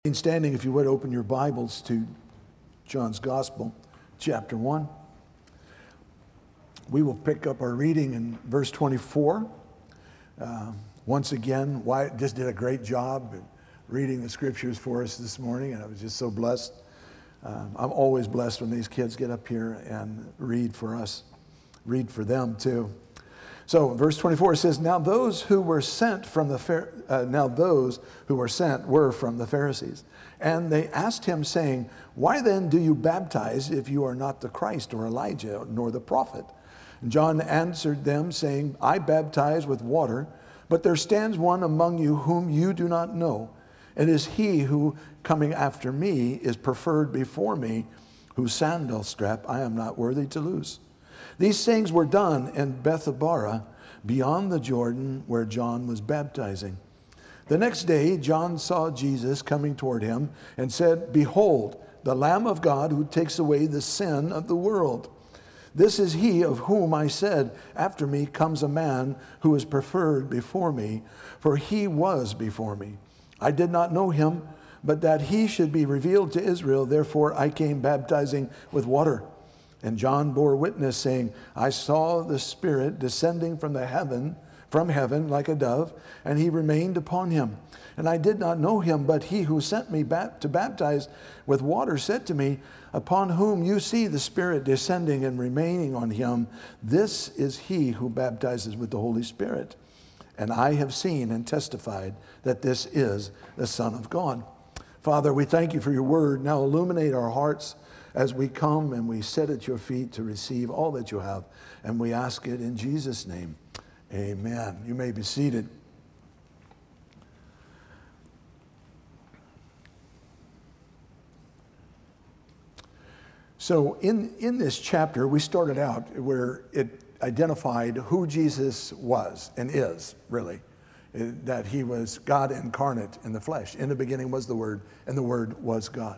Standing, if you would, open your Bibles to John's Gospel, chapter 1. We will pick up our reading in verse 24. Once again, Wyatt just did a great job reading the scriptures for us this morning, and I was just so blessed. I'm always blessed when these kids get up here and read for us, read for them too. So, verse 24 says, "Now those who were sent were from the Pharisees, and they asked him, saying, 'Why then do you baptize if you are not the Christ or Elijah nor the prophet?' And John answered them, saying, 'I baptize with water, but there stands one among you whom you do not know. It is he who, coming after me, is preferred before me, whose sandal strap I am not worthy to loose.' These things were done in Bethabara, beyond the Jordan, where John was baptizing. The next day, John saw Jesus coming toward him and said, 'Behold, the Lamb of God who takes away the sin of the world. This is he of whom I said, after me comes a man who is preferred before me, for he was before me. I did not know him, but that he should be revealed to Israel. Therefore I came baptizing with water.' And John bore witness, saying, 'I saw the Spirit descending from heaven like a dove, and he remained upon him. And I did not know him, but he who sent me to baptize with water said to me, upon whom you see the Spirit descending and remaining on him, this is he who baptizes with the Holy Spirit. And I have seen and testified that this is the Son of God.'" Father, we thank you for your word. Now illuminate our hearts as we come and we sit at your feet to receive all that you have. And we ask it in Jesus' name. Amen. You may be seated. So in this chapter, we started out where it identified who Jesus was and is, really. That he was God incarnate in the flesh. In the beginning was the Word, and the Word was God.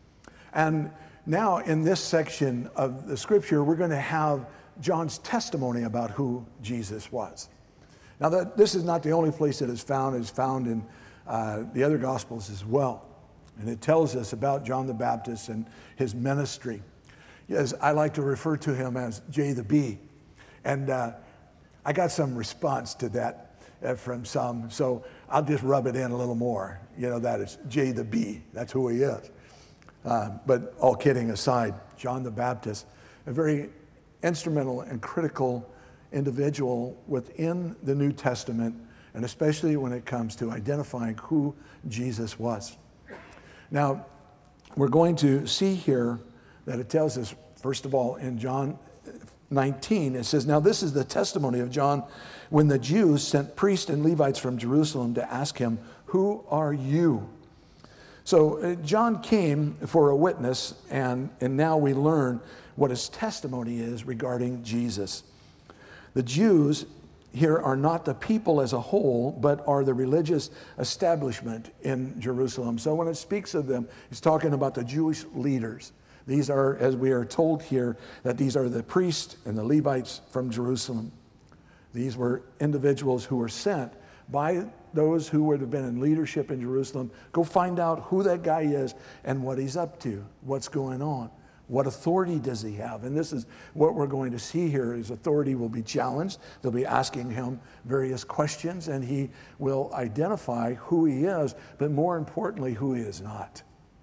And now in this section of the scripture, we're going to have John's testimony about who Jesus was. Now this is not the only place that it's found. It's found in the other Gospels as well. And it tells us about John the Baptist and his ministry. Yes, I like to refer to him as J the Bee. And I got some response to that from some, so I'll just rub it in a little more. You know, that is J the Bee. That's who he is. But all kidding aside, John the Baptist, a very instrumental and critical individual within the New Testament, and especially when it comes to identifying who Jesus was. Now, we're going to see here that it tells us, first of all, in John 19, it says, "Now this is the testimony of John when the Jews sent priests and Levites from Jerusalem to ask him, 'Who are you?'" So John came for a witness, and now we learn what his testimony is regarding Jesus. The Jews here are not the people as a whole, but are the religious establishment in Jerusalem. So when it speaks of them, it's talking about the Jewish leaders. These are, as we are told here, that these are the priests and the Levites from Jerusalem. These were individuals who were sent by those who would have been in leadership in Jerusalem. Go find out who that guy is and what he's up to, what's going on, what authority does he have. And this is what we're going to see here. His authority will be challenged. They'll be asking him various questions, and he will identify who he is, but more importantly, who he is not.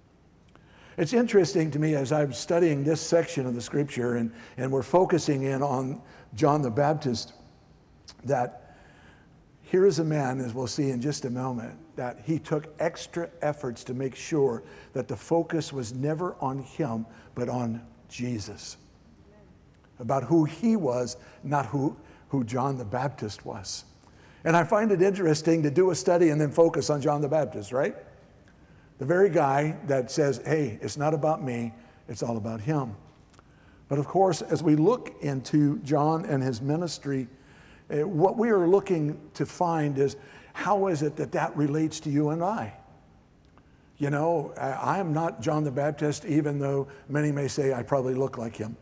It's interesting to me as I'm studying this section of the scripture and we're focusing in on John the Baptist, that here is a man, as we'll see in just a moment, that he took extra efforts to make sure that the focus was never on him, but on Jesus. About who he was, not who John the Baptist was. And I find it interesting to do a study and then focus on John the Baptist, right? The very guy that says, hey, it's not about me, it's all about him. But of course, as we look into John and his ministry, what we are looking to find is, how is it that relates to you and I? You know, I am not John the Baptist, even though many may say I probably look like him.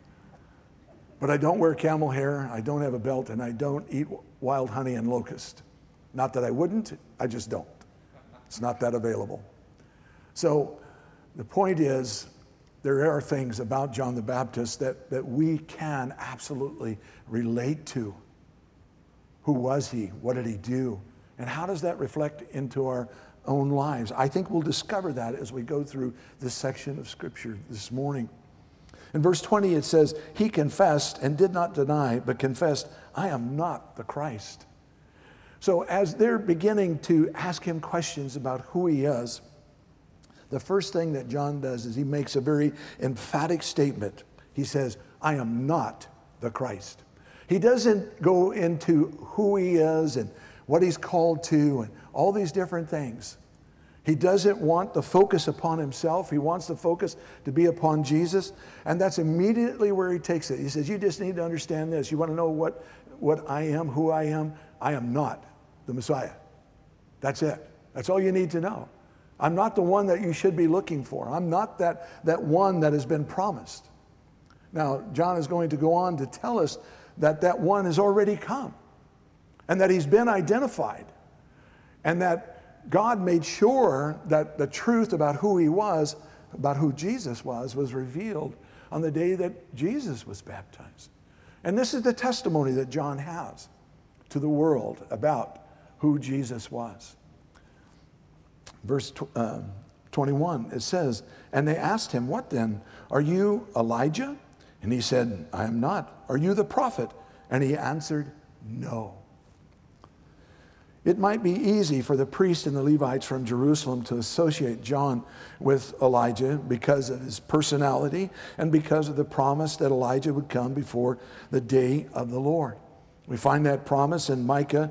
But I don't wear camel hair, I don't have a belt, and I don't eat wild honey and locust. Not that I wouldn't, I just don't. It's not that available. So the point is, there are things about John the Baptist that we can absolutely relate to. Who was he? What did he do? And how does that reflect into our own lives? I think we'll discover that as we go through this section of Scripture this morning. In verse 20 it says, he confessed and did not deny, but confessed, I am not the Christ. So as they're beginning to ask him questions about who he is, the first thing that John does is he makes a very emphatic statement. He says, I am not the Christ. He doesn't go into who he is and what he's called to and all these different things. He doesn't want the focus upon himself. He wants the focus to be upon Jesus. And that's immediately where he takes it. He says, you just need to understand this. You want to know what I am, who I am? I am not the Messiah. That's it. That's all you need to know. I'm not the one that you should be looking for. I'm not that one that has been promised. Now, John is going to go on to tell us that one has already come and that he's been identified and that God made sure that the truth about who he was, about who Jesus was revealed on the day that Jesus was baptized. And this is the testimony that John has to the world about who Jesus was. Verse 21, it says, and they asked him, what then? Are you Elijah? And he said, I am not. Are you the prophet? And he answered, no. It might be easy for the priests and the Levites from Jerusalem to associate John with Elijah because of his personality and because of the promise that Elijah would come before the day of the Lord. We find that promise in Malachi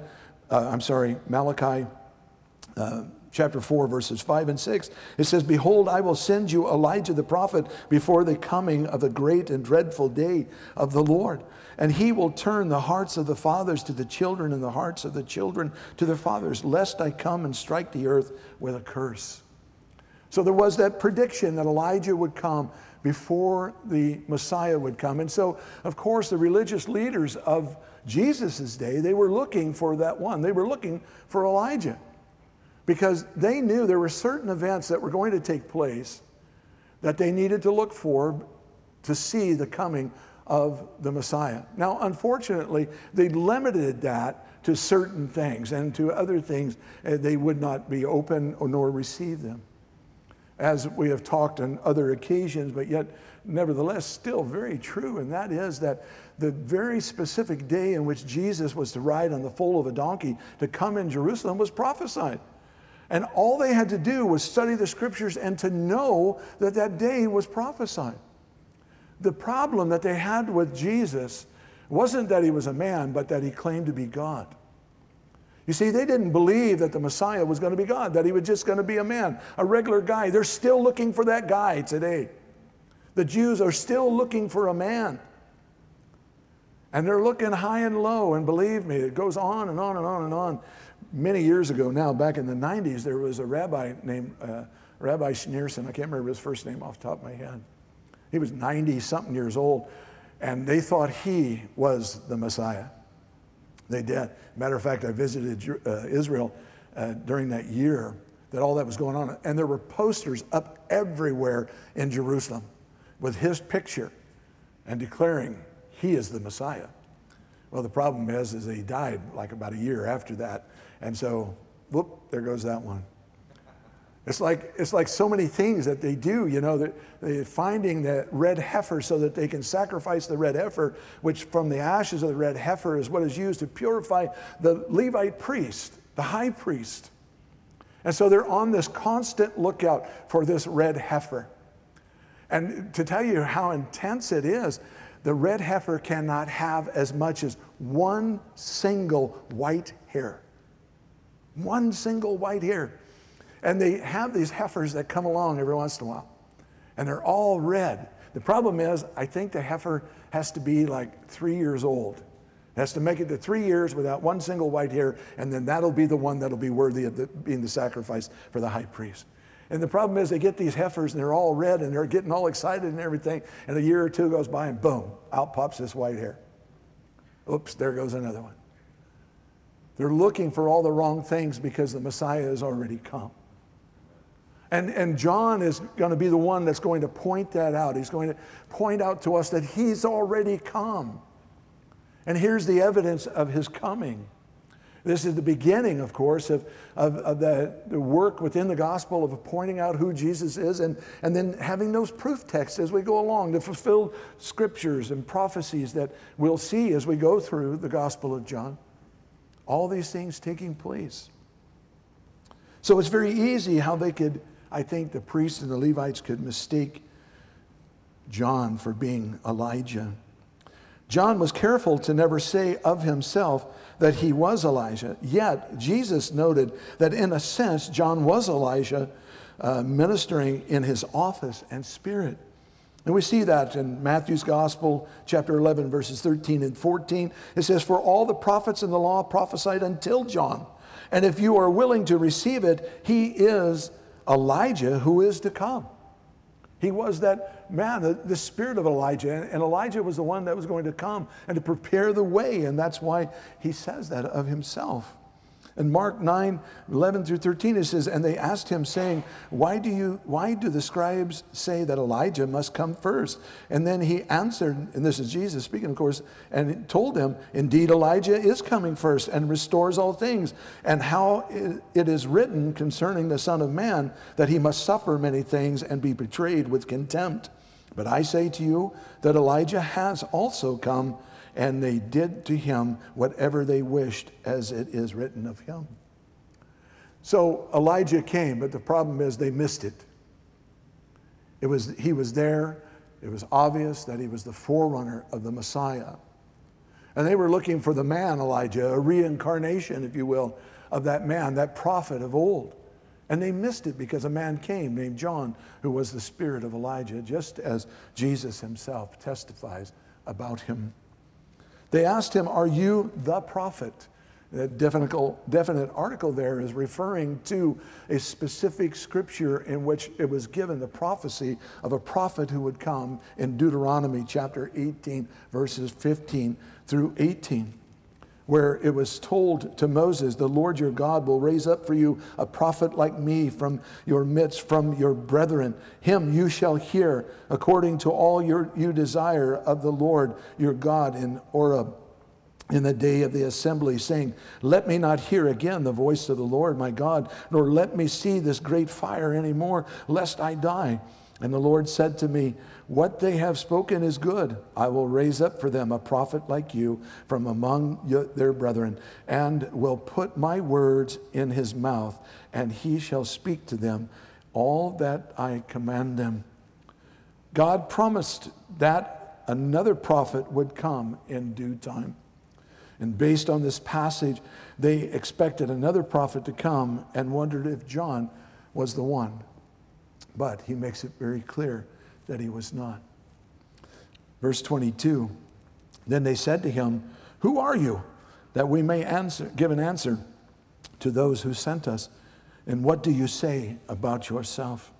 chapter 4, verses 5 and 6. It says, behold, I will send you Elijah the prophet before the coming of the great and dreadful day of the Lord. And he will turn the hearts of the fathers to the children and the hearts of the children to their fathers, lest I come and strike the earth with a curse. So there was that prediction that Elijah would come before the Messiah would come. And so, of course, the religious leaders of Jesus' day, they were looking for that one. They were looking for Elijah, because they knew there were certain events that were going to take place that they needed to look for to see the coming of the Messiah. Now, unfortunately, they limited that to certain things, and to other things they would not be open or nor receive them. As we have talked on other occasions, but yet nevertheless still very true, and that is that the very specific day in which Jesus was to ride on the foal of a donkey to come in Jerusalem was prophesied. And all they had to do was study the scriptures and to know that that day was prophesied. The problem that they had with Jesus wasn't that he was a man, but that he claimed to be God. You see, they didn't believe that the Messiah was going to be God, that he was just going to be a man, a regular guy. They're still looking for that guy today. The Jews are still looking for a man. And they're looking high and low, and believe me, it goes on and on and on and on. Many years ago now, back in the 90s, there was a rabbi named Rabbi Schneerson. I can't remember his first name off the top of my head. He was 90-something years old, and they thought he was the Messiah. They did. Matter of fact, I visited Israel during that year that all that was going on, and there were posters up everywhere in Jerusalem with his picture and declaring he is the Messiah. Well, the problem is that he died like about a year after that. And so, whoop, there goes that one. It's like so many things that they do, you know, they're finding that red heifer so that they can sacrifice the red heifer, which from the ashes of the red heifer is what is used to purify the Levite priest, the high priest. And so they're on this constant lookout for this red heifer. And to tell you how intense it is, the red heifer cannot have as much as one single white hair. One single white hair. And they have these heifers that come along every once in a while. And they're all red. The problem is, I think the heifer has to be like 3 years old. It has to make it to 3 years without one single white hair, and then that'll be the one that'll be worthy of being the sacrifice for the high priest. And the problem is they get these heifers and they're all red and they're getting all excited and everything, and a year or two goes by and boom, out pops this white hair. Oops, there goes another one. They're looking for all the wrong things because the Messiah has already come. And John is going to be the one that's going to point that out. He's going to point out to us that he's already come. And here's the evidence of his coming. This is the beginning, of course, of the work within the gospel of pointing out who Jesus is, and then having those proof texts as we go along, the fulfilled scriptures and prophecies that we'll see as we go through the Gospel of John. All these things taking place. So it's very easy how they could, I think the priests and the Levites could mistake John for being Elijah. John was careful to never say of himself that he was Elijah. Yet Jesus noted that in a sense, John was Elijah, ministering in his office and spirit. And we see that in Matthew's Gospel, chapter 11, verses 13 and 14. It says, "For all the prophets in the law prophesied until John. And if you are willing to receive it, he is Elijah who is to come." He was that man, the spirit of Elijah. And Elijah was the one that was going to come and to prepare the way. And that's why he says that of himself. In Mark 9, 11 through 13, it says, "And they asked him, saying, why do the scribes say that Elijah must come first?" And then he answered, and this is Jesus speaking, of course, and told them, "Indeed, Elijah is coming first and restores all things. And how it is written concerning the Son of Man, that he must suffer many things and be betrayed with contempt. But I say to you that Elijah has also come, and they did to him whatever they wished, as it is written of him." So Elijah came, but the problem is they missed it. He was there. It was obvious that he was the forerunner of the Messiah. And they were looking for the man Elijah, a reincarnation, if you will, of that man, that prophet of old. And they missed it because a man came named John, who was the spirit of Elijah, just as Jesus himself testifies about him. They asked him, "Are you the prophet?" The definite article there is referring to a specific scripture in which it was given the prophecy of a prophet who would come in Deuteronomy chapter 18, verses 15 through 18, where it was told to Moses, "The Lord your God will raise up for you a prophet like me from your midst, from your brethren. Him you shall hear according to all you desire of the Lord your God in Horeb in the day of the assembly, saying, Let me not hear again the voice of the Lord my God, nor let me see this great fire any more, lest I die. And the Lord said to me, What they have spoken is good. I will raise up for them a prophet like you from among their brethren, and will put my words in his mouth, and he shall speak to them all that I command them." God promised that another prophet would come in due time. And based on this passage, they expected another prophet to come and wondered if John was the one. But he makes it very clear that he was not. Verse 22, "Then they said to him, Who are you? That we may give an answer to those who sent us. And what do you say about yourself?"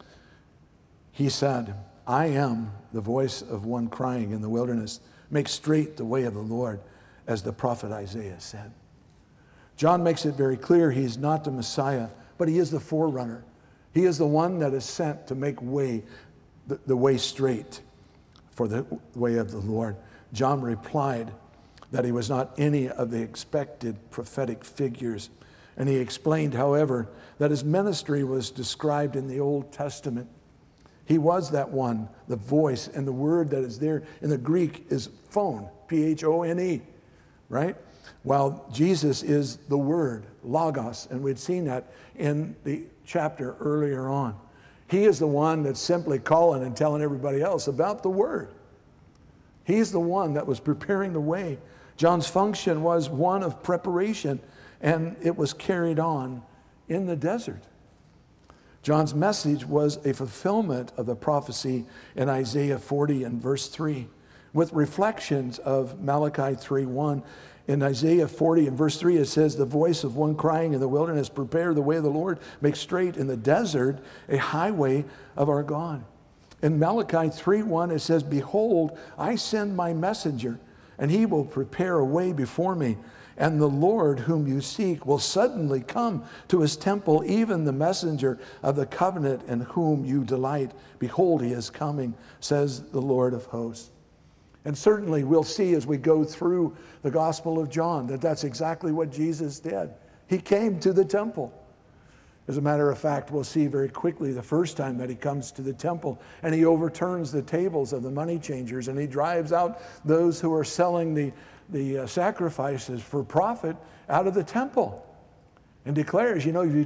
He said, "I am the voice of one crying in the wilderness, Make straight the way of the Lord, as the prophet Isaiah said." John makes it very clear he's not the Messiah, but he is the forerunner. He is the one that is sent to make the way straight for the way of the Lord. John replied that he was not any of the expected prophetic figures. And he explained, however, that his ministry was described in the Old Testament. He was that one, the voice, and the word that is there in the Greek is phone, P-H-O-N-E, right? While Jesus is the word, logos, and we'd seen that in the chapter earlier on. He is the one that's simply calling and telling everybody else about the word. He's the one that was preparing the way. John's function was one of preparation, and it was carried on in the desert. John's message was a fulfillment of the prophecy in Isaiah 40 and verse 3, with reflections of Malachi 3:1. In Isaiah 40 and verse 3, it says, "The voice of one crying in the wilderness, Prepare the way of the Lord, make straight in the desert a highway of our God." In Malachi 3:1, it says, "Behold, I send my messenger, and he will prepare a way before me. And the Lord whom you seek will suddenly come to his temple, even the messenger of the covenant in whom you delight. Behold, he is coming, says the Lord of hosts. And certainly we'll see as we go through the Gospel of John that that's exactly what Jesus did. He came to the temple. As a matter of fact, we'll see very quickly the first time that he comes to the temple and he overturns the tables of the money changers and he drives out those who are selling the sacrifices for profit out of the temple and declares,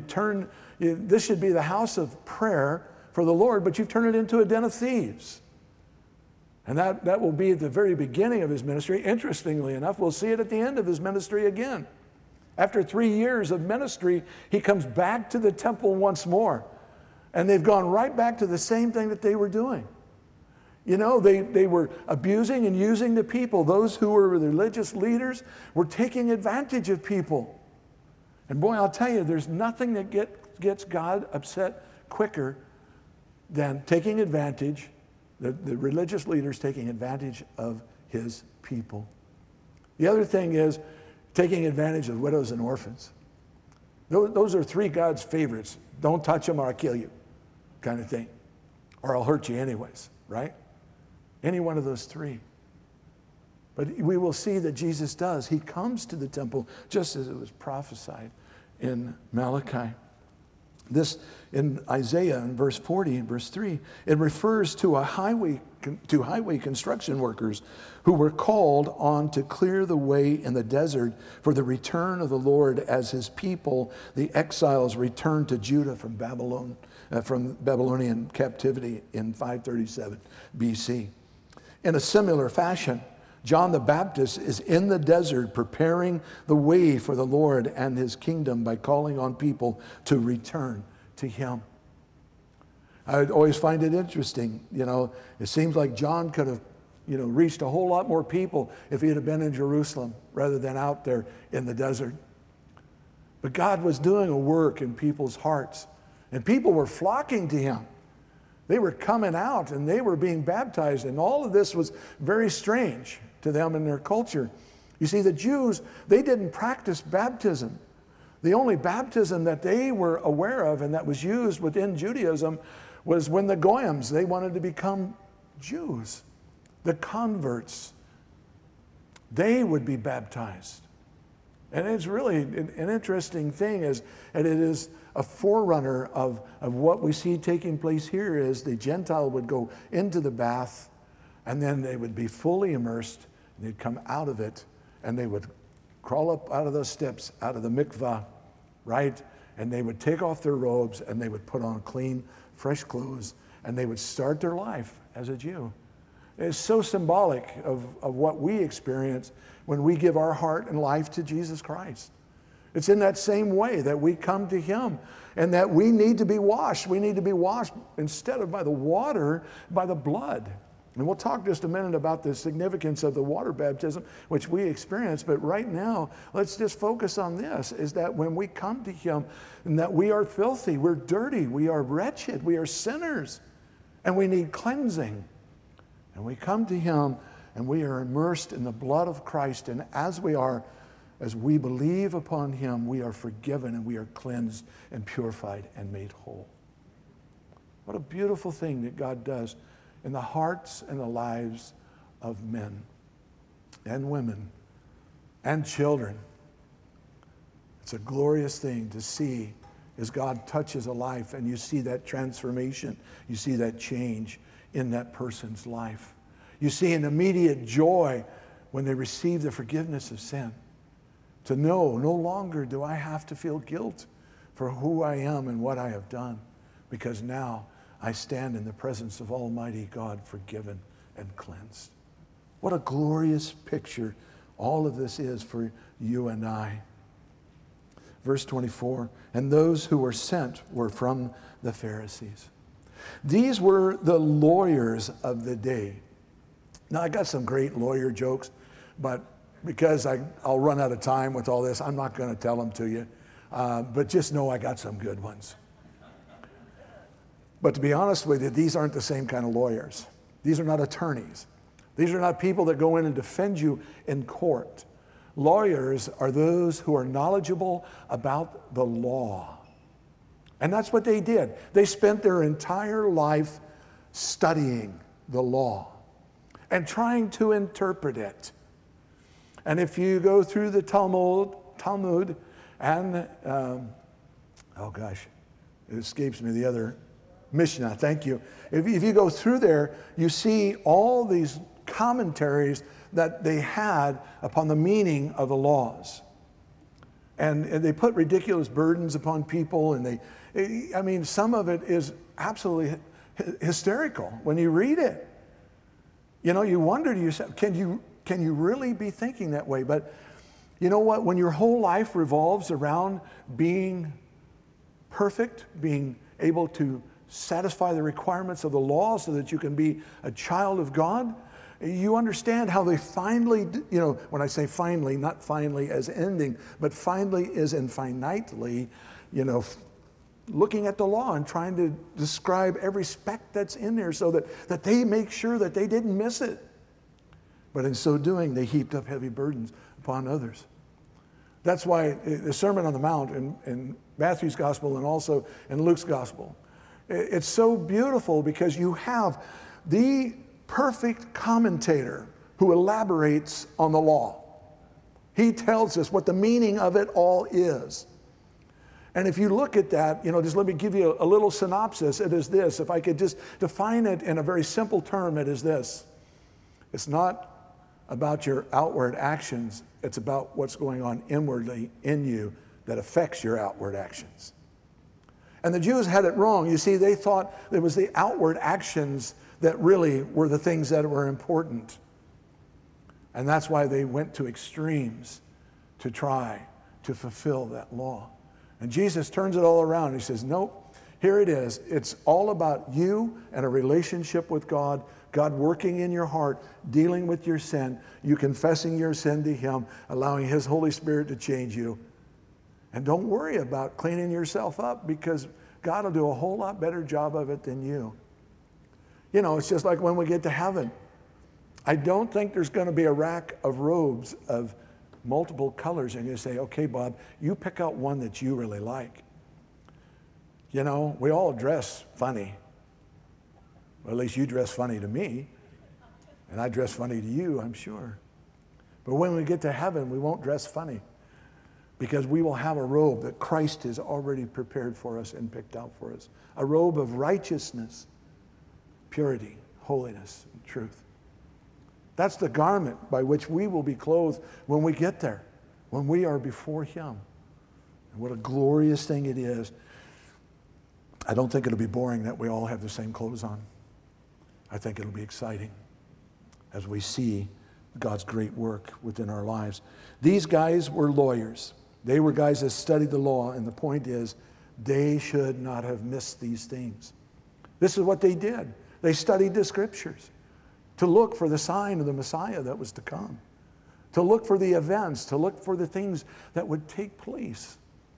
this should be the house of prayer for the Lord, but you've turned it into a den of thieves. And that will be at the very beginning of his ministry. Interestingly enough, we'll see it at the end of his ministry again. After 3 years of ministry, he comes back to the temple once more. And they've gone right back to the same thing that they were doing. They were abusing and using the people. Those who were religious leaders were taking advantage of people. And boy, I'll tell you, there's nothing that gets God upset quicker than taking advantage, the religious leaders taking advantage of his people. The other thing is taking advantage of widows and orphans. Those are three God's favorites. Don't touch them or I'll kill you, kind of thing. Or I'll hurt you anyways, right? Any one of those three. But we will see that Jesus does. He comes to the temple just as it was prophesied in Malachi. This in Isaiah in verse 40 and verse 3, it refers to highway construction workers who were called on to clear the way in the desert for the return of the Lord as his people, the exiles, returned to Judah from Babylonian captivity in 537 BC. In a similar fashion, John the Baptist is in the desert preparing the way for the Lord and his kingdom by calling on people to return to him. I always find it interesting, it seems like John could have, reached a whole lot more people if he had been in Jerusalem rather than out there in the desert. But God was doing a work in people's hearts, and people were flocking to him. They were coming out and they were being baptized, and all of this was very strange to them in their culture. You see, the Jews, they didn't practice baptism. The only baptism that they were aware of and that was used within Judaism was when the Goyim, they wanted to become Jews. The converts, they would be baptized. And it's really an interesting thing, and it is a forerunner of what we see taking place here is the Gentile would go into the bath and then they would be fully immersed and they'd come out of it and they would crawl up out of those steps, out of the mikvah, right? And they would take off their robes and they would put on clean, fresh clothes and they would start their life as a Jew. It's so symbolic of what we experience when we give our heart and life to Jesus Christ. It's in that same way that we come to him and that we need to be washed. We need to be washed instead of by the water, by the blood. And we'll talk just a minute about the significance of the water baptism, which we experience. But right now, let's just focus on this, is that when we come to him and that we are filthy, we're dirty, we are wretched, we are sinners, and we need cleansing. And we come to him and we are immersed in the blood of Christ. And as we believe upon him, we are forgiven and we are cleansed and purified and made whole. What a beautiful thing that God does in the hearts and the lives of men and women and children. It's a glorious thing to see as God touches a life and you see that transformation, you see that change in that person's life. You see an immediate joy when they receive the forgiveness of sin. To know no longer do I have to feel guilt for who I am and what I have done, because now I stand in the presence of Almighty God, forgiven and cleansed. What a glorious picture all of this is for you and I. Verse 24, and those who were sent were from the Pharisees. These were the lawyers of the day. Now, I got some great lawyer jokes, but because I'll run out of time with all this, I'm not going to tell them to you. But just know I got some good ones. But to be honest with you, these aren't the same kind of lawyers. These are not attorneys. These are not people that go in and defend you in court. Lawyers are those who are knowledgeable about the law. And that's what they did. They spent their entire life studying the law and trying to interpret it. And if you go through the Talmud and, it escapes me, the other Mishnah, thank you. If you go through there, you see all these commentaries that they had upon the meaning of the laws. And they put ridiculous burdens upon people, and some of it is absolutely hysterical when you read it. You know, you wonder to yourself, can you really be thinking that way? But you know what? When your whole life revolves around being perfect, being able to satisfy the requirements of the law so that you can be a child of God, you understand how they finally, when I say finally, not finally as ending, but finally as infinitely, looking at the law and trying to describe every speck that's in there so that they make sure that they didn't miss it. But in so doing, they heaped up heavy burdens upon others. That's why the Sermon on the Mount in Matthew's Gospel and also in Luke's Gospel, it's so beautiful because you have the perfect commentator who elaborates on the law. He tells us what the meaning of it all is. And if you look at that, just let me give you a little synopsis. It is this. If I could just define it in a very simple term, it is this. It's not about your outward actions. It's about what's going on inwardly in you that affects your outward actions. And the Jews had it wrong. You see, they thought it was the outward actions that really were the things that were important. And that's why they went to extremes to try to fulfill that law. And Jesus turns it all around. He says, nope, here it is. It's all about you and a relationship with God, God working in your heart, dealing with your sin, you confessing your sin to Him, allowing His Holy Spirit to change you. And don't worry about cleaning yourself up because God will do a whole lot better job of it than you. It's just like when we get to heaven. I don't think there's going to be a rack of robes of multiple colors and you say, okay, Bob, you pick out one that you really like. We all dress funny. Well, at least you dress funny to me, and I dress funny to you, I'm sure. But when we get to heaven, we won't dress funny because we will have a robe that Christ has already prepared for us and picked out for us. A robe of righteousness, purity, holiness, and truth. That's the garment by which we will be clothed when we get there, when we are before Him. And what a glorious thing it is. I don't think it'll be boring that we all have the same clothes on. I think it'll be exciting as we see God's great work within our lives. These guys were lawyers. They were guys that studied the law, and the point is, they should not have missed these things. This is what they did. They studied the Scriptures to look for the sign of the Messiah that was to come, to look for the events, to look for the things that would take place.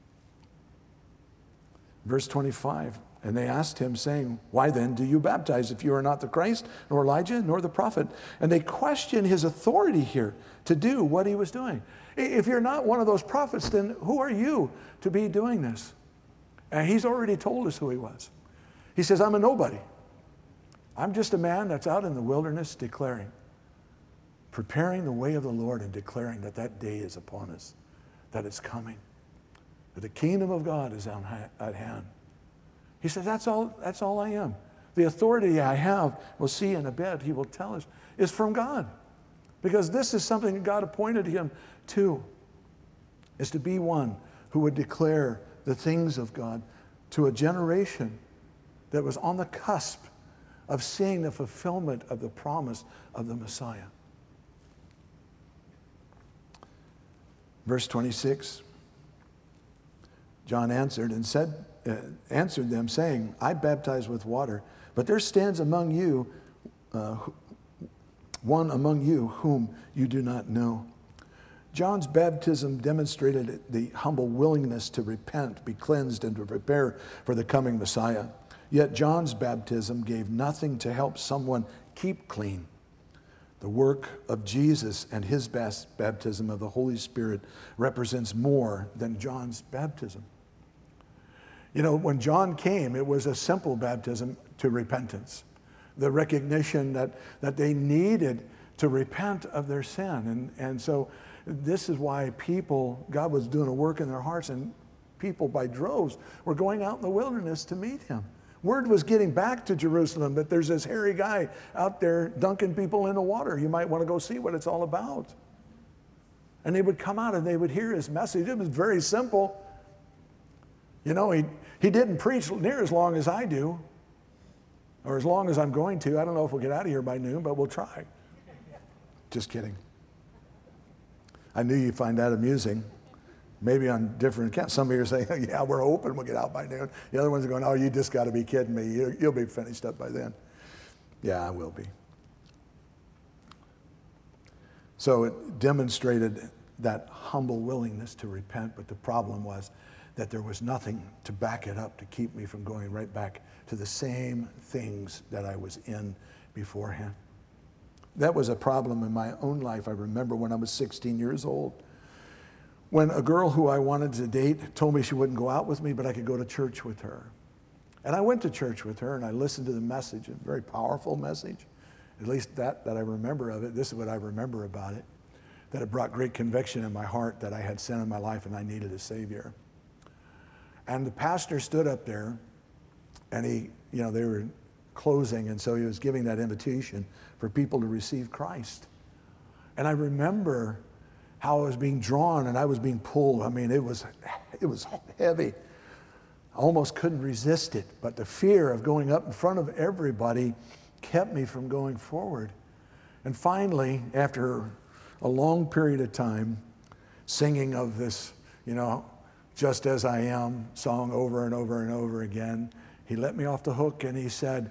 Verse 25, and they asked him, saying, why then do you baptize if you are not the Christ, nor Elijah, nor the prophet? And they question his authority here to do what he was doing. If you're not one of those prophets, then who are you to be doing this? And he's already told us who he was. He says, I'm a nobody. I'm just a man that's out in the wilderness declaring, preparing the way of the Lord and declaring that that day is upon us, that it's coming, that the kingdom of God is at hand. He said, that's all I am. The authority I have, we'll see in a bit, he will tell us, is from God. Because this is something that God appointed him to, is to be one who would declare the things of God to a generation that was on the cusp of seeing the fulfillment of the promise of the Messiah. Verse 26, John answered them, saying, I baptize with water, but there stands among you one among you whom you do not know. John's baptism demonstrated the humble willingness to repent, be cleansed, and to prepare for the coming Messiah. Yet John's baptism gave nothing to help someone keep clean. The work of Jesus and his baptism of the Holy Spirit represents more than John's baptism. You know, when John came, it was a simple baptism to repentance. The recognition that they needed to repent of their sin. And so this is why God was doing a work in their hearts, and people by droves were going out in the wilderness to meet him. Word was getting back to Jerusalem that there's this hairy guy out there dunking people in the water. You might want to go see what it's all about. And they would come out and they would hear his message. It was very simple. You know, he didn't preach near as long as I do, or as long as I'm going to. I don't know if we'll get out of here by noon, but we'll try. Just kidding. I knew you'd find that amusing. Maybe on different accounts. Some of you are saying, yeah, we're hoping we'll get out by noon. The other ones are going, oh, you just got to be kidding me. You'll be finished up by then. Yeah, I will be. So it demonstrated that humble willingness to repent, but the problem was that there was nothing to back it up to keep me from going right back to the same things that I was in beforehand. That was a problem in my own life. I remember when I was 16 years old, when a girl who I wanted to date told me she wouldn't go out with me, but I could go to church with her. And I went to church with her, and I listened to the message, a very powerful message, at least that I remember of it. This is what I remember about it, that it brought great conviction in my heart that I had sin in my life and I needed a Savior. And the pastor stood up there, and they were closing, and so he was giving that invitation for people to receive Christ. And I remember how I was being drawn and I was being pulled. I mean, it was heavy. I almost couldn't resist it, but the fear of going up in front of everybody kept me from going forward. And finally, after a long period of time, singing of this, Just As I Am song over and over and over again, he let me off the hook, and he said,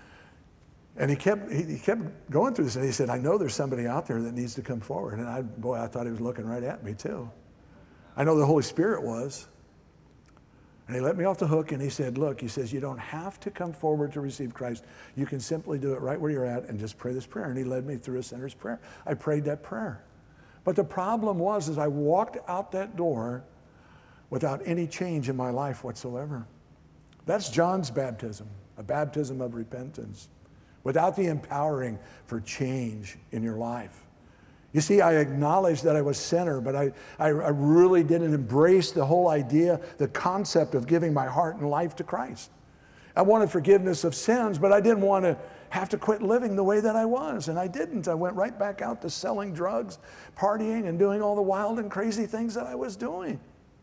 and he kept going through this, and he said, I know there's somebody out there that needs to come forward. And I thought he was looking right at me too. I know the Holy Spirit was. And he let me off the hook, and he said, look, he says, you don't have to come forward to receive Christ. You can simply do it right where you're at and just pray this prayer. And he led me through a sinner's prayer. I prayed that prayer. But the problem was, I walked out that door without any change in my life whatsoever. That's John's baptism, a baptism of repentance, without the empowering for change in your life. You see, I acknowledged that I was a sinner, but I really didn't embrace the whole idea, the concept of giving my heart and life to Christ. I wanted forgiveness of sins, but I didn't want to have to quit living the way that I was, and I didn't. I went right back out to selling drugs, partying, and doing all the wild and crazy things that I was doing.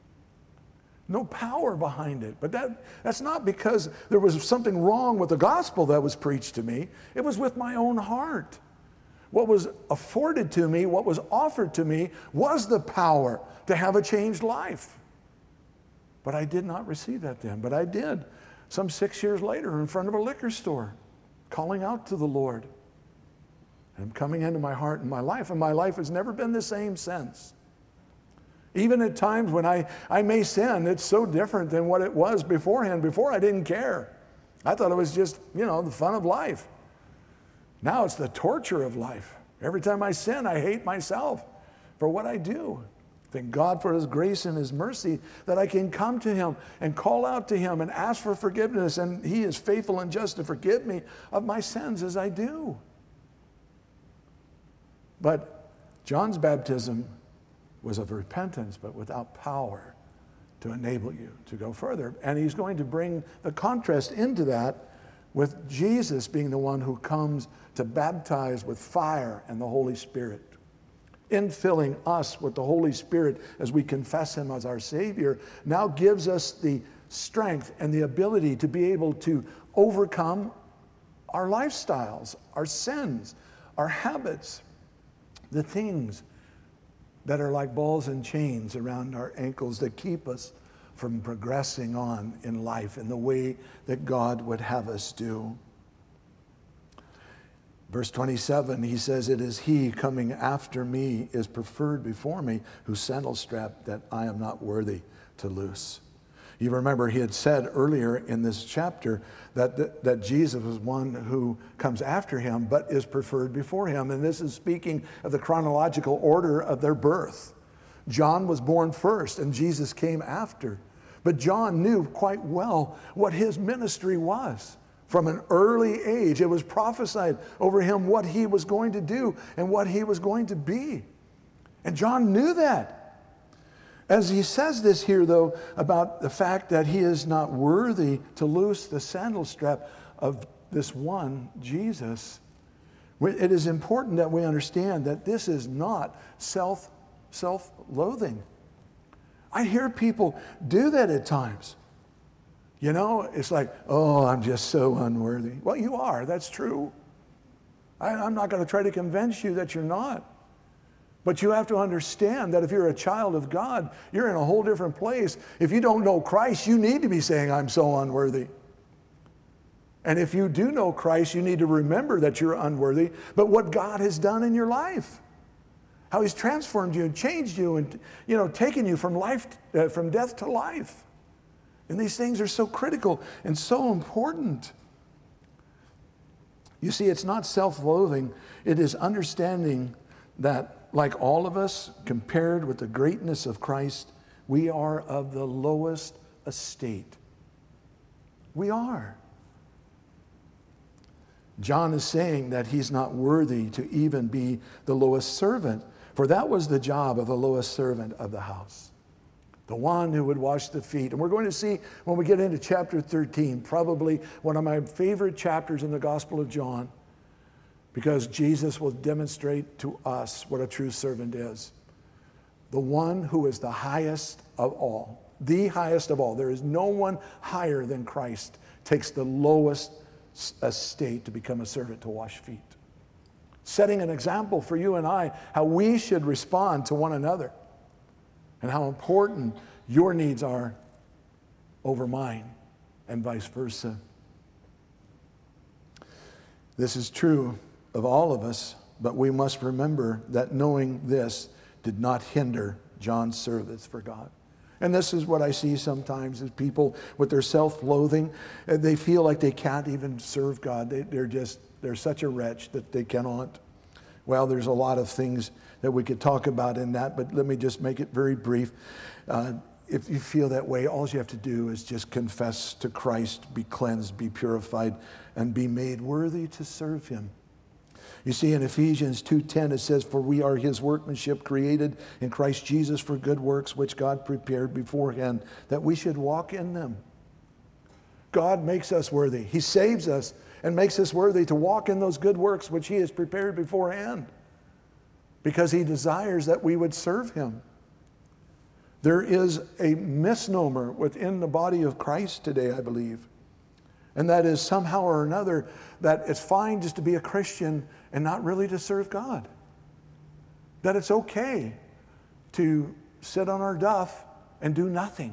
No power behind it. But that's not because there was something wrong with the gospel that was preached to me. It was with my own heart. What was afforded to me, what was offered to me, was the power to have a changed life. But I did not receive that then. But I did some 6 years later in front of a liquor store, calling out to the Lord. And coming into my heart and my life has never been the same since. Even at times when I may sin, it's so different than what it was beforehand. Before, I didn't care. I thought it was just, the fun of life. Now it's the torture of life. Every time I sin, I hate myself for what I do. Thank God for His grace and His mercy that I can come to Him and call out to Him and ask for forgiveness, and He is faithful and just to forgive me of my sins as I do. But John's baptism was of repentance, but without power to enable you to go further. And he's going to bring the contrast into that with Jesus being the one who comes to baptize with fire and the Holy Spirit. Infilling us with the Holy Spirit as we confess Him as our Savior now gives us the strength and the ability to be able to overcome our lifestyles, our sins, our habits, the things that are like balls and chains around our ankles that keep us from progressing on in life in the way that God would have us do. Verse 27, he says, it is He coming after me is preferred before me, whose sandal strap that I am not worthy to loose. You remember he had said earlier in this chapter that Jesus was one who comes after him but is preferred before him. And this is speaking of the chronological order of their birth. John was born first and Jesus came after. But John knew quite well what his ministry was. From an early age, it was prophesied over him what he was going to do and what he was going to be. And John knew that. As he says this here, though, about the fact that he is not worthy to loose the sandal strap of this one, Jesus, it is important that we understand that this is not self-loathing. I hear people do that at times. You know, it's like, oh, I'm just so unworthy. Well, you are. That's true. I'm not going to try to convince you that you're not. But you have to understand that if you're a child of God, you're in a whole different place. If you don't know Christ, you need to be saying, I'm so unworthy. And if you do know Christ, you need to remember that you're unworthy, but what God has done in your life. How he's transformed you and changed you and, taken you from death to life. And these things are so critical and so important. You see, it's not self-loathing. It is understanding that, like all of us, compared with the greatness of Christ, we are of the lowest estate. We are. John is saying that he's not worthy to even be the lowest servant, for that was the job of the lowest servant of the house, the one who would wash the feet. And we're going to see when we get into chapter 13, probably one of my favorite chapters in the Gospel of John, because Jesus will demonstrate to us what a true servant is. The one who is the highest of all, the highest of all. There is no one higher than Christ, takes the lowest estate to become a servant to wash feet. Setting an example for you and I, how we should respond to one another and how important your needs are over mine and vice versa. This is true of all of us, but we must remember that knowing this did not hinder John's service for God. And this is what I see sometimes is people with their self-loathing, they feel like they can't even serve God. They're such a wretch that they cannot. Well, there's a lot of things that we could talk about in that, but let me just make it very brief. If you feel that way, all you have to do is just confess to Christ, be cleansed, be purified, and be made worthy to serve him. You see, in Ephesians 2:10, it says, "For we are his workmanship, created in Christ Jesus for good works, which God prepared beforehand, that we should walk in them." God makes us worthy. He saves us and makes us worthy to walk in those good works which he has prepared beforehand, because he desires that we would serve him. There is a misnomer within the body of Christ today, I believe. And that is somehow or another that it's fine just to be a Christian and not really to serve God. That it's okay to sit on our duff and do nothing.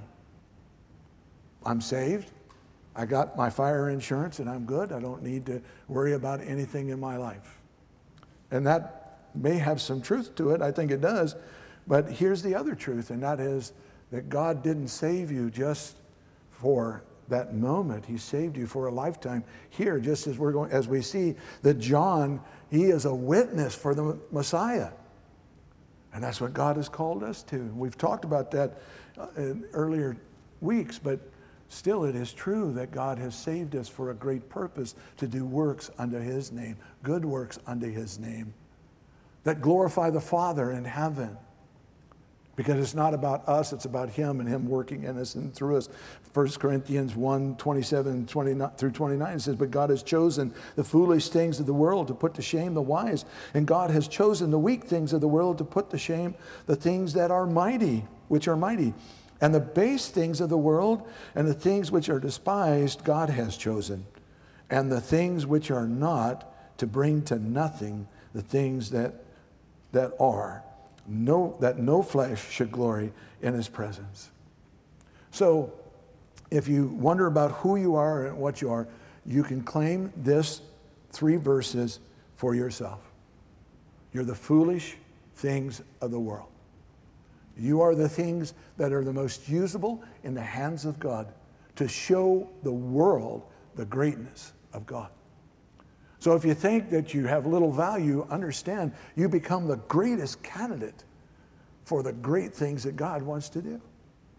I'm saved. I got my fire insurance and I'm good. I don't need to worry about anything in my life. And that may have some truth to it. I think it does. But here's the other truth, and that is that God didn't save you just for that moment. He saved you for a lifetime. Here, just as we see that John, he is a witness for the Messiah. And that's what God has called us to. We've talked about that in earlier weeks, but still it is true that God has saved us for a great purpose, to do works unto his name, good works unto his name, that glorify the Father in heaven. Because it's not about us, it's about him and him working in us and through us. 1 Corinthians 1:27 through 29 says, "But God has chosen the foolish things of the world to put to shame the wise. And God has chosen the weak things of the world to put to shame the things that are mighty, which are mighty. And the base things of the world and the things which are despised, God has chosen. And the things which are not, to bring to nothing the things that are, that no flesh should glory in his presence." So if you wonder about who you are and what you are, you can claim this 3 verses for yourself. You're the foolish things of the world. You are the things that are the most usable in the hands of God to show the world the greatness of God. So if you think that you have little value, understand you become the greatest candidate for the great things that God wants to do.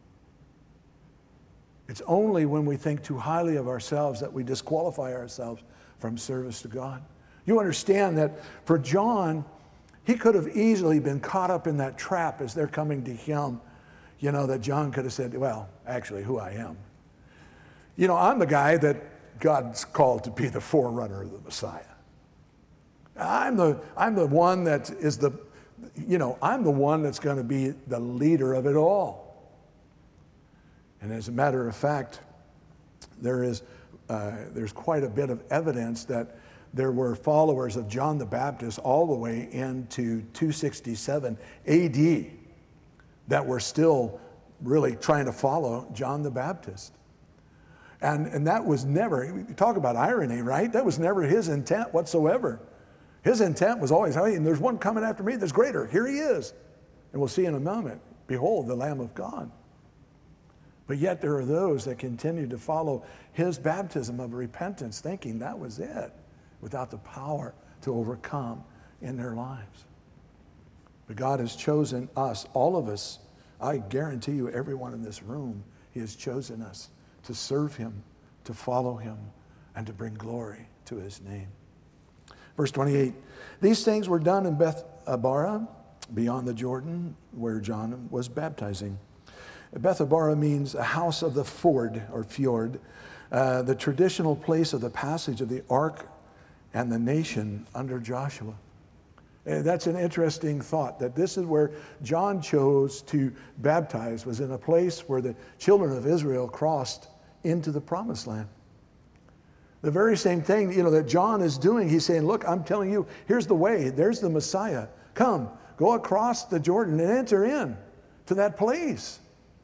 It's only when we think too highly of ourselves that we disqualify ourselves from service to God. You understand that for John, he could have easily been caught up in that trap as they're coming to him, that John could have said, well, actually, who I am. I'm the guy that God's called to be the forerunner of the Messiah. I'm the one that is I'm the one that's going to be the leader of it all. And as a matter of fact, there's quite a bit of evidence that there were followers of John the Baptist all the way into 267 AD that were still really trying to follow John the Baptist. And that was never, talk about irony, right? That was never his intent whatsoever. His intent was always, hey, there's one coming after me that's greater. Here he is. And we'll see in a moment, behold, the Lamb of God. But yet there are those that continue to follow his baptism of repentance, thinking that was it, without the power to overcome in their lives. But God has chosen us, all of us. I guarantee you, everyone in this room, he has chosen us to serve him, to follow him, and to bring glory to his name. Verse 28, these things were done in Beth Abara, beyond the Jordan, where John was baptizing. Beth Abara means a house of the ford, or fjord, the traditional place of the passage of the ark and the nation under Joshua. And that's an interesting thought, that this is where John chose to baptize, was in a place where the children of Israel crossed into the promised land. The very same thing, that John is doing. He's saying, look, I'm telling you, here's the way. There's the Messiah. Come, go across the Jordan and enter in to that place.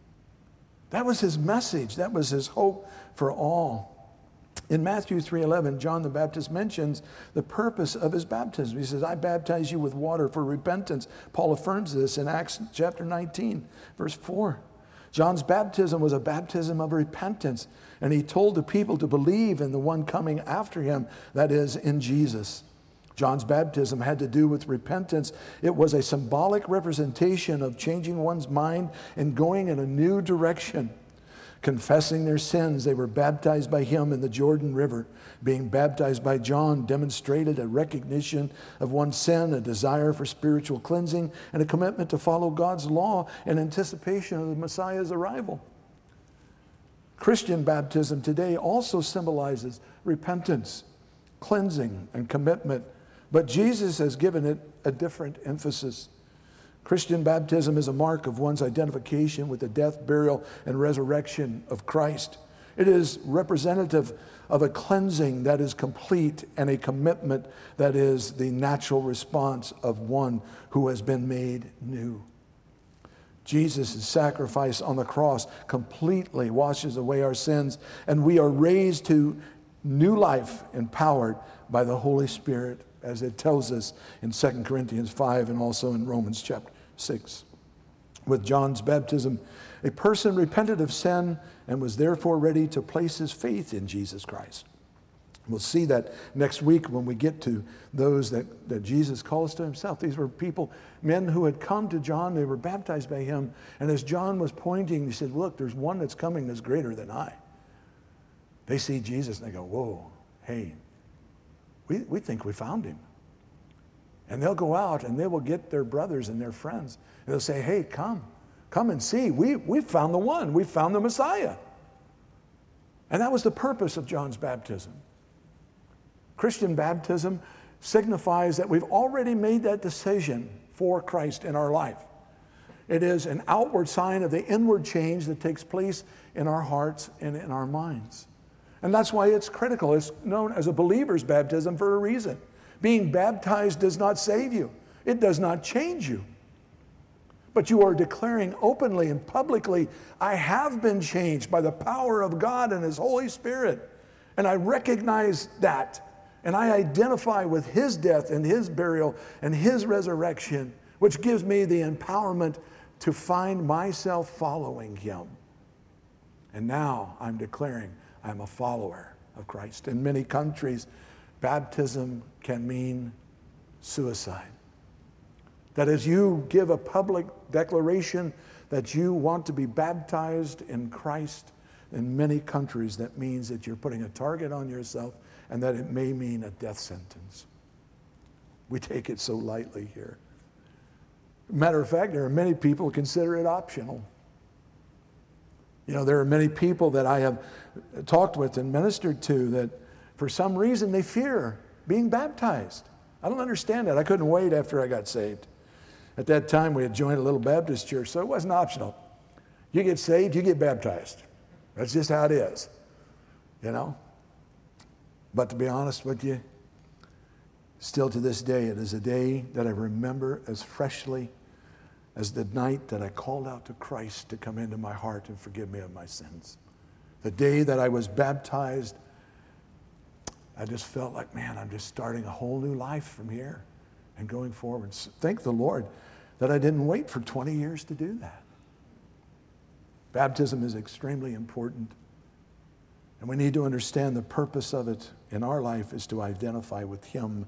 That was his message. That was his hope for all. In Matthew 3:11, John the Baptist mentions the purpose of his baptism. He says, I baptize you with water for repentance. Paul affirms this in Acts chapter 19, verse 4. John's baptism was a baptism of repentance, and he told the people to believe in the one coming after him, that is, in Jesus. John's baptism had to do with repentance. It was a symbolic representation of changing one's mind and going in a new direction. Confessing their sins, they were baptized by him in the Jordan River. Being baptized by John demonstrated a recognition of one's sin, a desire for spiritual cleansing, and a commitment to follow God's law in anticipation of the Messiah's arrival. Christian baptism today also symbolizes repentance, cleansing, and commitment, but Jesus has given it a different emphasis. Christian baptism is a mark of one's identification with the death, burial, and resurrection of Christ. It is representative of a cleansing that is complete and a commitment that is the natural response of one who has been made new. Jesus' sacrifice on the cross completely washes away our sins, and we are raised to new life empowered by the Holy Spirit, as it tells us in 2 Corinthians 5 and also in Romans chapter 6. With John's baptism, a person repented of sin and was therefore ready to place his faith in Jesus Christ. We'll see that next week when we get to those that Jesus calls to himself. These were people, men who had come to John. They were baptized by him. And as John was pointing, he said, look, there's one that's coming that's greater than I. They see Jesus and they go, whoa, hey, we think we found him. And they'll go out and they will get their brothers and their friends. And they'll say, hey, come and see. We found the one. We found the Messiah. And that was the purpose of John's baptism. Christian baptism signifies that we've already made that decision for Christ in our life. It is an outward sign of the inward change that takes place in our hearts and in our minds. And that's why it's critical. It's known as a believer's baptism for a reason. Being baptized does not save you. It does not change you. But you are declaring openly and publicly, I have been changed by the power of God and his Holy Spirit. And I recognize that. And I identify with his death and his burial and his resurrection, which gives me the empowerment to find myself following him. And now I'm declaring I'm a follower of Christ. In many countries, baptism can mean suicide. That as you give a public declaration that you want to be baptized in Christ, in many countries that means that you're putting a target on yourself and that it may mean a death sentence. We take it so lightly here. Matter of fact, there are many people who consider it optional. You know, there are many people that I have talked with and ministered to that for some reason they fear being baptized. I don't understand that. I couldn't wait after I got saved. At that time, we had joined a little Baptist church, so it wasn't optional. You get saved, you get baptized. That's just how it is, you know. But to be honest with you, still to this day, it is a day that I remember as freshly as the night that I called out to Christ to come into my heart and forgive me of my sins. The day that I was baptized, I just felt like, man, I'm just starting a whole new life from here and going forward. So thank the Lord that I didn't wait for 20 years to do that. Baptism is extremely important, and we need to understand the purpose of it in our life is to identify with him.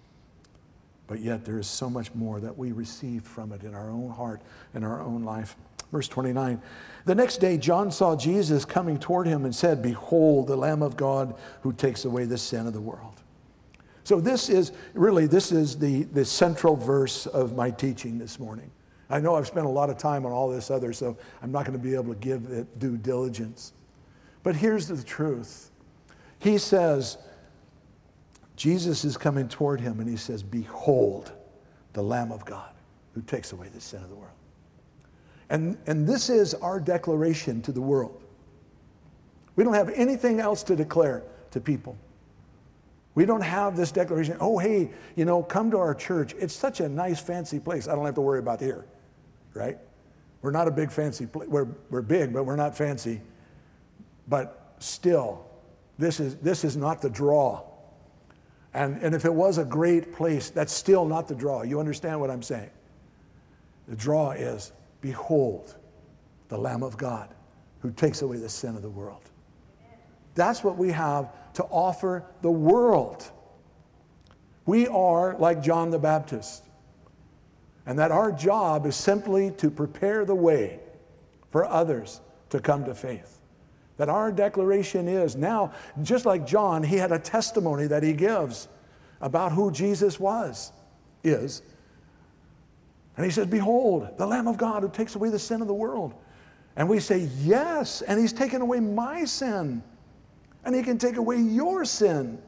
But yet there is so much more that we receive from it in our own heart, in our own life. Verse 29, the next day John saw Jesus coming toward him and said, "Behold, the Lamb of God who takes away the sin of the world." So this is the central verse of my teaching this morning. I know I've spent a lot of time on all this other, so I'm not going to be able to give it due diligence. But here's the truth. He says, Jesus is coming toward him and he says, "Behold, the Lamb of God who takes away the sin of the world." And this is our declaration to the world. We don't have anything else to declare to people. We don't have this declaration, oh, hey, you know, come to our church. It's such a nice, fancy place. I don't have to worry about here, right? We're not a big, fancy place. We're big, but we're not fancy. But still, this is not the draw. And if it was a great place, that's still not the draw. You understand what I'm saying? The draw is, behold, the Lamb of God who takes away the sin of the world. That's what we have to offer the world. We are like John the Baptist, and that our job is simply to prepare the way for others to come to faith. That our declaration is now, just like John, he had a testimony that he gives about who Jesus is. And he says, "Behold, the Lamb of God who takes away the sin of the world." And we say, yes, and he's taken away my sin. And he can take away your sin.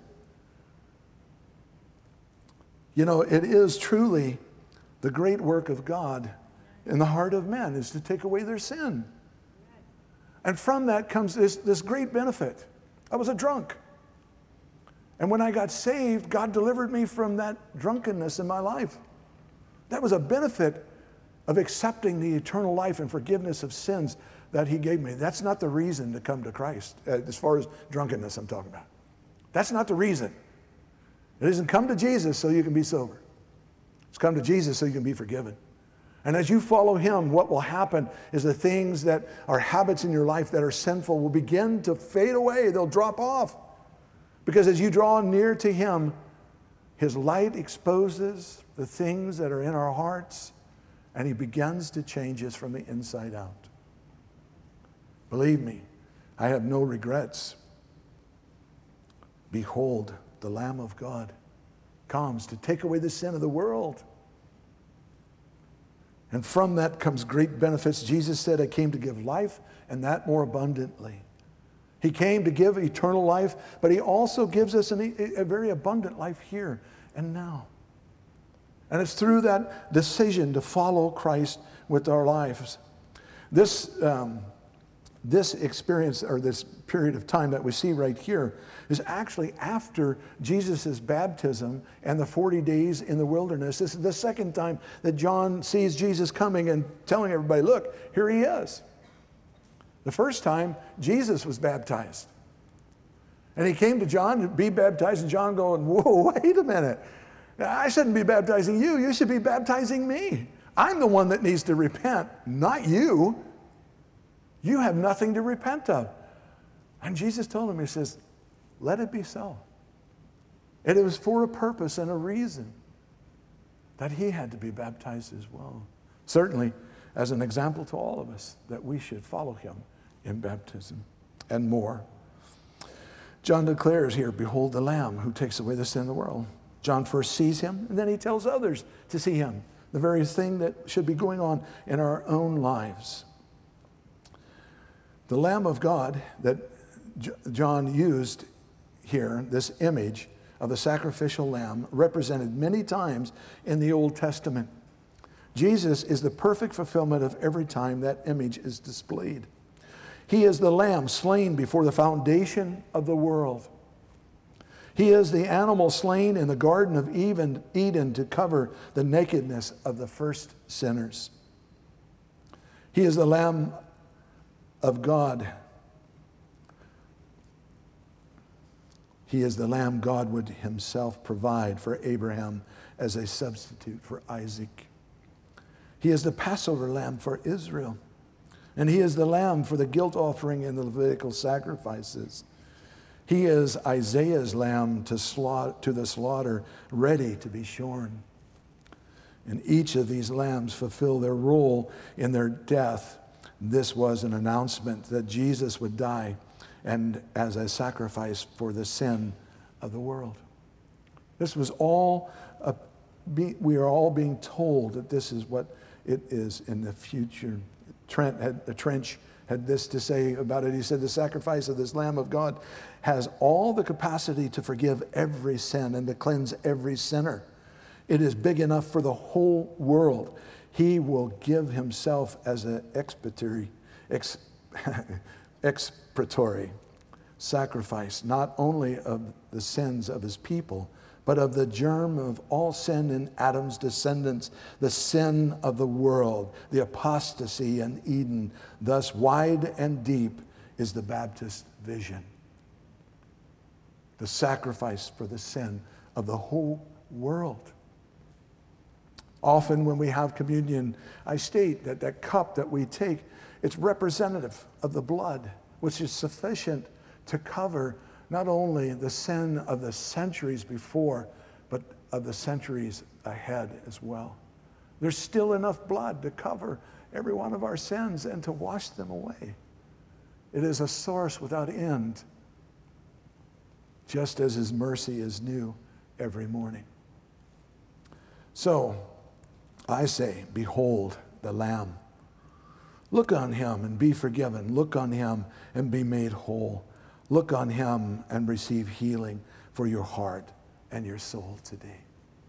You know, it is truly the great work of God in the heart of men is to take away their sin. And from that comes this great benefit. I was a drunk. And when I got saved, God delivered me from that drunkenness in my life. That was a benefit of accepting the eternal life and forgiveness of sins that he gave me. That's not the reason to come to Christ, as far as drunkenness I'm talking about. That's not the reason. It isn't come to Jesus so you can be sober. It's come to Jesus so you can be forgiven. And as you follow him, what will happen is the things that are habits in your life that are sinful will begin to fade away. They'll drop off. Because as you draw near to him, his light exposes the things that are in our hearts, and he begins to change us from the inside out. Believe me, I have no regrets. Behold, the Lamb of God comes to take away the sin of the world. And from that comes great benefits. Jesus said, "I came to give life, and that more abundantly." He came to give eternal life, but he also gives us a very abundant life here and now. And it's through that decision to follow Christ with our lives. This experience, or this period of time that we see right here, is actually after Jesus' baptism and the 40 days in the wilderness. This is the second time that John sees Jesus coming and telling everybody, look, here he is. The first time, Jesus was baptized. And he came to John to be baptized, and John going, whoa, wait a minute. I shouldn't be baptizing you. You should be baptizing me. I'm the one that needs to repent, not you. You have nothing to repent of. And Jesus told him, he says, let it be so. And it was for a purpose and a reason that he had to be baptized as well. Certainly, as an example to all of us, that we should follow him in baptism and more. John declares here, behold the Lamb who takes away the sin of the world. John first sees him, and then he tells others to see him. The very thing that should be going on in our own lives. The Lamb of God that John used here, this image of the sacrificial lamb, represented many times in the Old Testament. Jesus is the perfect fulfillment of every time that image is displayed. He is the lamb slain before the foundation of the world. He is the animal slain in the Garden of Eden to cover the nakedness of the first sinners. He is the Lamb of God. He is the Lamb God would himself provide for Abraham as a substitute for Isaac. He is the Passover lamb for Israel. And he is the lamb for the guilt offering in the Levitical sacrifices. He is Isaiah's lamb to the slaughter, ready to be shorn. And each of these lambs fulfill their role in their death. This was an announcement that Jesus would die and as a sacrifice for the sin of the world. This was all, we are all being told that this is what it is in the future. Trench had this to say about it. He said, the sacrifice of this Lamb of God has all the capacity to forgive every sin and to cleanse every sinner. It is big enough for the whole world. He will give himself as an expiatory sacrifice, not only of the sins of his people, but of the germ of all sin in Adam's descendants, the sin of the world, the apostasy in Eden. Thus wide and deep is the Baptist vision. The sacrifice for the sin of the whole world. Often when we have communion, I state that that cup that we take, it's representative of the blood, which is sufficient to cover not only the sin of the centuries before, but of the centuries ahead as well. There's still enough blood to cover every one of our sins and to wash them away. It is a source without end, just as his mercy is new every morning. So, I say, behold the Lamb. Look on him and be forgiven. Look on him and be made whole. Look on him and receive healing for your heart and your soul today.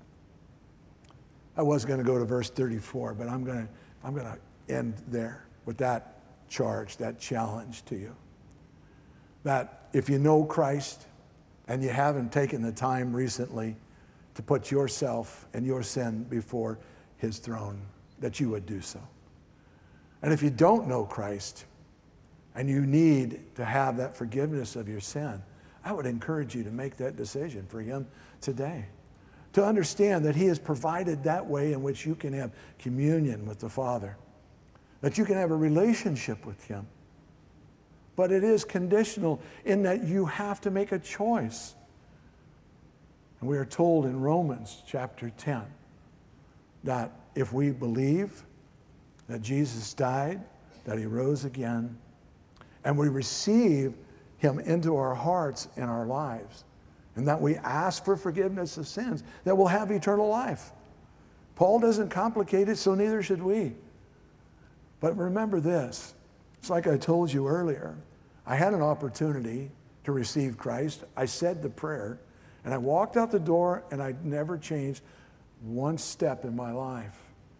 I was going to go to verse 34, but I'm going to end there with that charge, that challenge to you. That if you know Christ and you haven't taken the time recently to put yourself and your sin before his throne, that you would do so. And if you don't know Christ and you need to have that forgiveness of your sin, I would encourage you to make that decision for him today. To understand that he has provided that way in which you can have communion with the Father, that you can have a relationship with him. But it is conditional in that you have to make a choice. And we are told in Romans chapter 10 that if we believe that Jesus died, that he rose again, and we receive him into our hearts and our lives, and that we ask for forgiveness of sins, that we'll have eternal life. Paul doesn't complicate it, so neither should we. But remember this, it's like I told you earlier, I had an opportunity to receive Christ. I said the prayer, and I walked out the door, and I never changed one step in my life.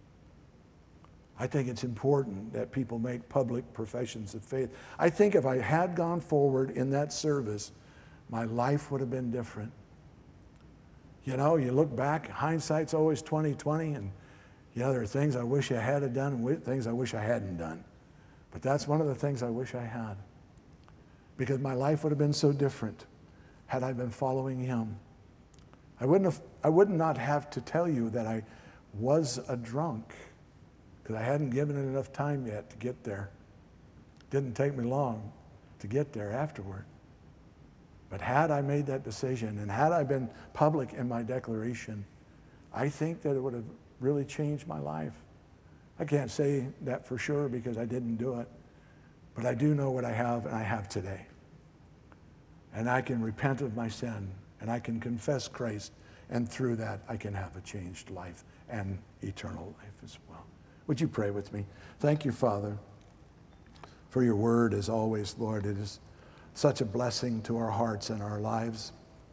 I think it's important that people make public professions of faith. I think if I had gone forward in that service, my life would have been different. You know, you look back, hindsight's always 20/20, and you know, there are things I wish I had done and things I wish I hadn't done. But that's one of the things I wish I had. Because my life would have been so different had I been following him. I would not have to tell you that I was a drunk. because I hadn't given it enough time yet to get there. Didn't take me long to get there afterward. But had I made that decision and had I been public in my declaration, I think that it would have really changed my life. I can't say that for sure because I didn't do it, but I do know what I have, and I have today. And I can repent of my sin, and I can confess Christ, and through that I can have a changed life and eternal life as well. Would you pray with me? Thank you, Father, for your word as always, Lord. It is such a blessing to our hearts and our lives.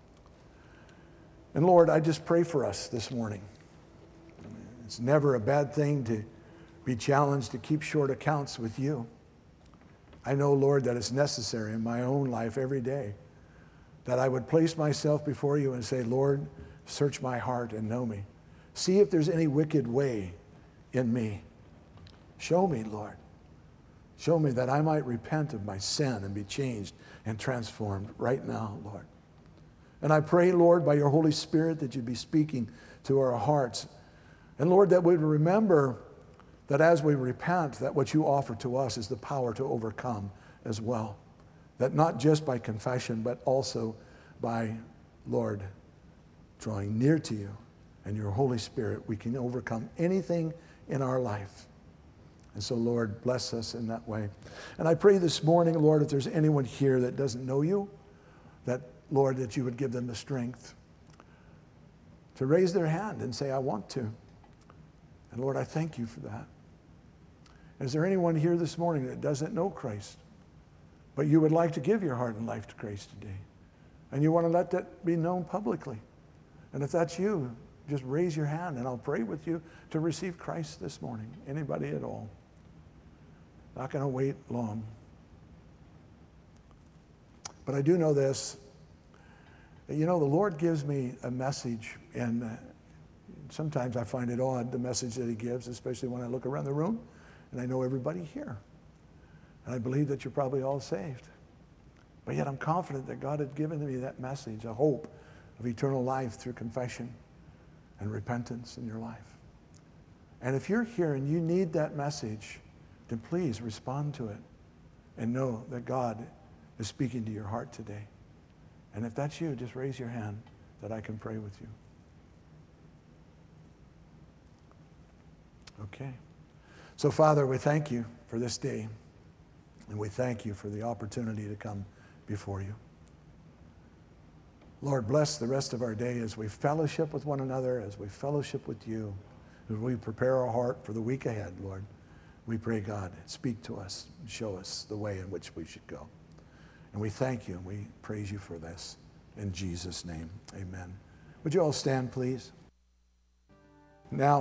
And Lord, I just pray for us this morning. It's never a bad thing to be challenged to keep short accounts with you. I know, Lord, that it's necessary in my own life every day that I would place myself before you and say, Lord, search my heart and know me. See if there's any wicked way in me. Show me, Lord. Show me that I might repent of my sin and be changed and transformed right now, Lord. And I pray, Lord, by your Holy Spirit that you'd be speaking to our hearts. And Lord, that we would remember that as we repent, that what you offer to us is the power to overcome as well. That not just by confession, but also by, Lord, drawing near to you and your Holy Spirit, we can overcome anything in our life. And so, Lord, bless us in that way. And I pray this morning, Lord, if there's anyone here that doesn't know you, that, Lord, that you would give them the strength to raise their hand and say, I want to. And Lord, I thank you for that. Is there anyone here this morning that doesn't know Christ, but you would like to give your heart and life to Christ today? And you want to let that be known publicly? And if that's you, just raise your hand and I'll pray with you to receive Christ this morning. Anybody at all? Not going to wait long. But I do know this. You know, the Lord gives me a message, and sometimes I find it odd, the message that he gives, especially when I look around the room and I know everybody here. And I believe that you're probably all saved. But yet I'm confident that God had given me that message, a hope of eternal life through confession and repentance in your life. And if you're here and you need that message, then please respond to it and know that God is speaking to your heart today. And if that's you, just raise your hand that I can pray with you. Okay. So, Father, we thank you for this day, and we thank you for the opportunity to come before you. Lord, bless the rest of our day as we fellowship with one another, as we fellowship with you, as we prepare our heart for the week ahead, Lord. We pray, God, speak to us and show us the way in which we should go. And we thank you and we praise you for this. In Jesus' name, amen. Would you all stand, please? Now,